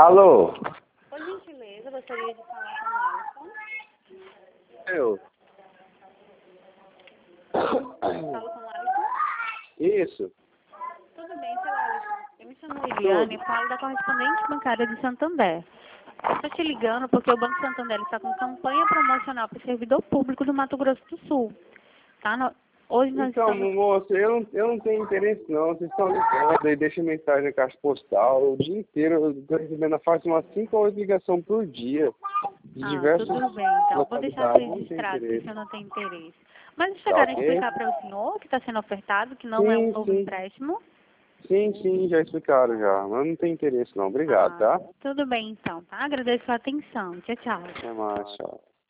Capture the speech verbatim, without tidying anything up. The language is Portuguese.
Alô? Por gentileza, eu gostaria de falar com o Alisson. Eu. Falo com o Alisson? Isso. Tudo bem, seu Alisson. Eu me chamo Eliane e falo da correspondente bancária de Santander. Eu estou te ligando porque o Banco Santander está com campanha promocional para o servidor público do Mato Grosso do Sul. Tá? No... Hoje nós Então, estamos... moço, eu não, eu não tenho interesse não. Vocês estão ligando e deixam mensagem na caixa postal o dia inteiro. Eu estou recebendo a faixa umas cinco ou oito ligações por dia. De Ah, diversas tudo bem, então. Vou deixar localidades. Não tenho registrado que o interesse. senhor não tem interesse. Mas Tá chegaram a ok? explicar para o senhor que está sendo ofertado, que não é um Sim, novo sim. empréstimo? Sim, sim, já explicaram já. Mas não tem interesse não. Obrigado, Ah, tá? tudo bem então, tá? Agradeço a atenção. Tchau, tchau. Até mais, tchau.